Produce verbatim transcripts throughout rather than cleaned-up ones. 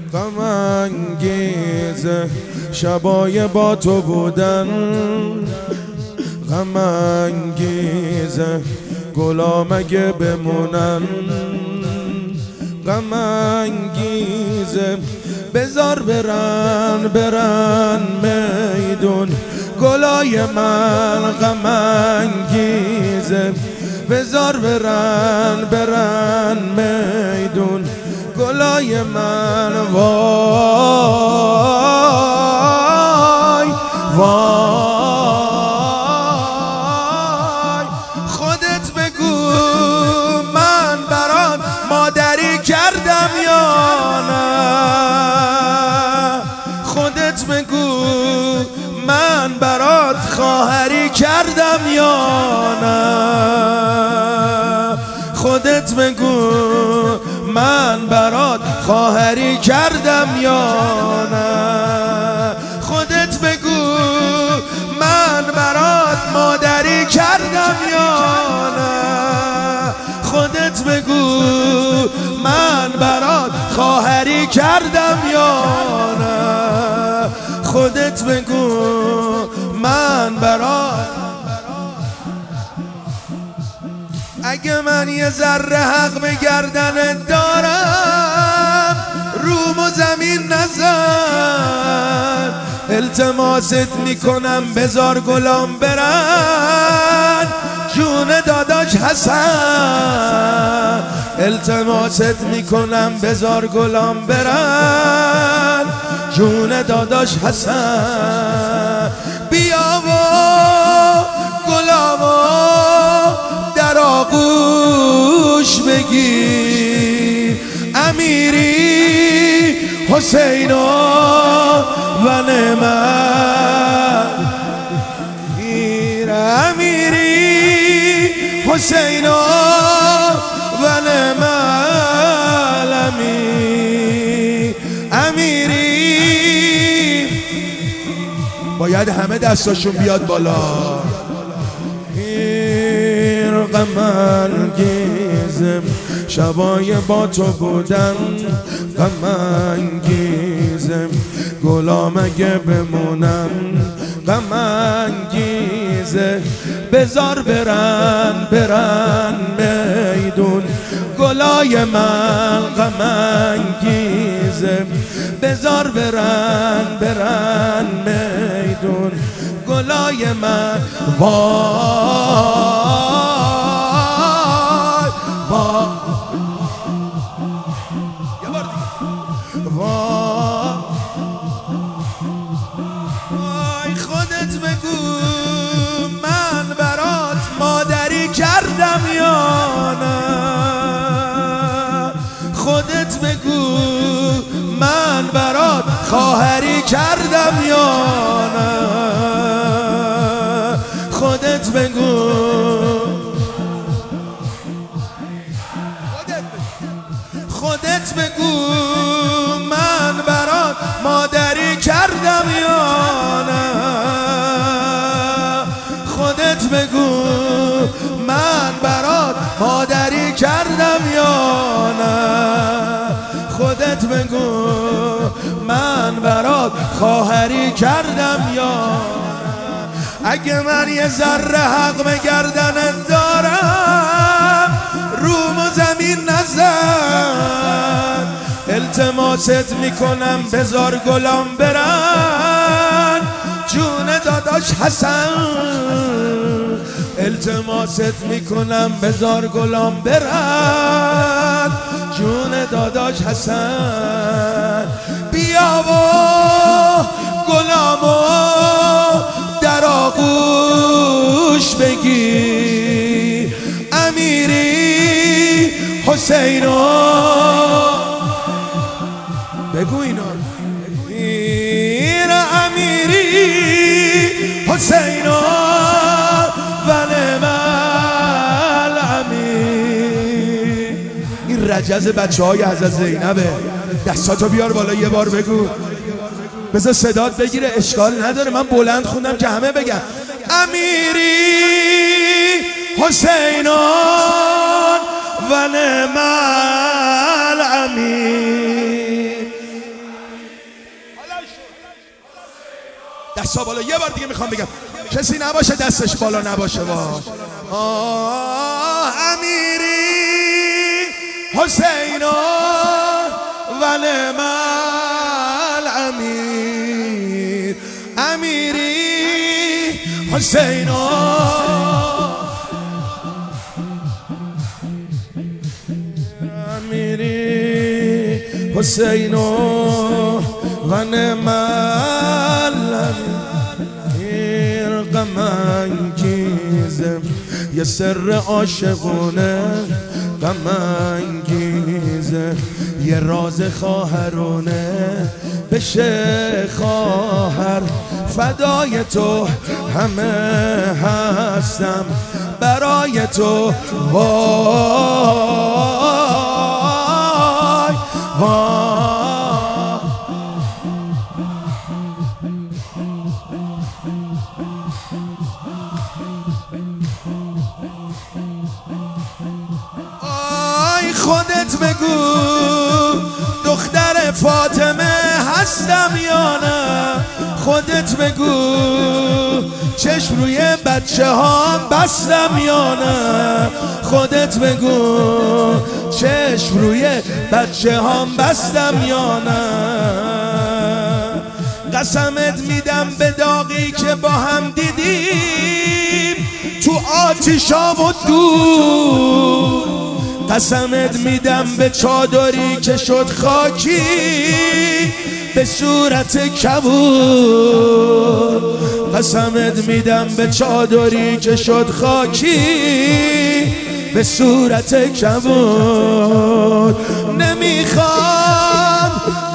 غم انگیزه شبای با تو بودن، غم انگیزه گلام اگه بمونن، غم انگیزه بذار برن برن میدون گلای من، غم انگیزه بذار برن برن میدون گلای من. وای وای خودت بگو من برات مادری کردم یا نه، خودت بگو من برات خواهری کردم یا نه، خودت بگو من برات خواهری کردم یا نه، خودت بگو من برات مادری کردم یا نه، خودت بگو من برات خواهری کردم یا نه، خودت بگو من برات. اگه من یه ذره حق به گردنت دارم روم و زمین نزن، التماست میکنم بذار گلام برن جون داداش حسن، التماست میکنم بذار گلام برن جون داداش حسن. بیا و گلامو در آغوش بگیر، امیری حسین و نعمت، امیری حسین و نعمت امیر، امیری باید همه دستاشون بیاد بالا. غم انگیزم شبای با تو بودن، غم انگیزم گلام اگه بمونم، غم انگیزه بذار برن برن میدون گلای من، غم انگیزه بذار برن برن میدون گلای من. وای وای وای خودت بگو من برات مادری کردم یا نه، خودت بگو من برات خواهری کردم یا نه، خودت بگو خودت بگو من برات مادری کردم یا نه، خودت بگو من برات مادری کردم یا نه، خودت بگو من برات خواهری کردم یا نه. اگه من یه ذره حق به گردنت دارم روم و زمین نزن، التماست میکنم بذار گلام برن جون داداش حسن، التماست میکنم بذار گلام برن جون داداش حسن. بیا و گلامو در آغوش بگیر، امیری حسین و بگو اینا، امیری حسین و نعمت امیر. این رجز بچه های حضرت زینبه، دستاتو بیار بالا یه بار بگو، بذار صدات بگیره، اشکال نداره من بلند خوندم که همه بگن امیری حسینان و نعم الامیر. دستا بالا. یه بار دیگه میخوام بگم کسی نباشه دستش بالا نباشه. با آه امیری حسین و نعم الامیر، امیری حسین امیری حسین و نعم الامیر، غم انگیزه یه سر عاشقونه، غم انگیزه یه راز خواهرونه، بشه خواهر فدای تو همه هستم برای تو. وای وای آی خودت بگو دختر فاطمه هستم یا نه، خودت بگو چشم روی بچه ها بستم یا نه، خودت بگو چشم روی بچه ها بستم یا نه. قسمت میدم به داغی که با هم دیدیم تو آتیشا و دور، قسمت میدم به چادری که شد خاکی به صورت کبود، قسمت میدم به چادری که شد خاکی به صورت کبود. نمیخوام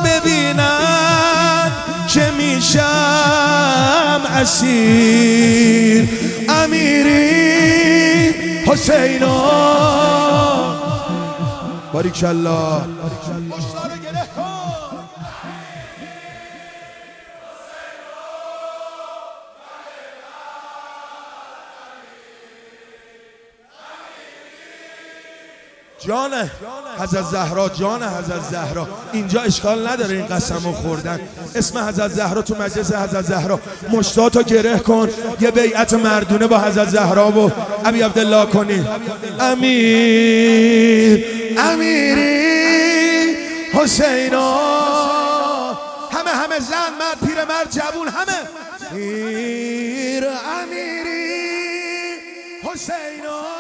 ببینم که میشم اسیر، امیری حسینا. باریکالله. جان حضرت زهرا، جان حضرت زهرا. اینجا اشکال نداره این قسمو خوردن، اسم حضرت زهرا تو مجلس حضرت زهرا. مشتاتو گره کن، یه بیعت مردونه با حضرت زهرا و ابی عبدالله کنی. امیر امیری حسینا، همه همه زن مرد پیر مرد جوون همه. امیر امیری حسینا.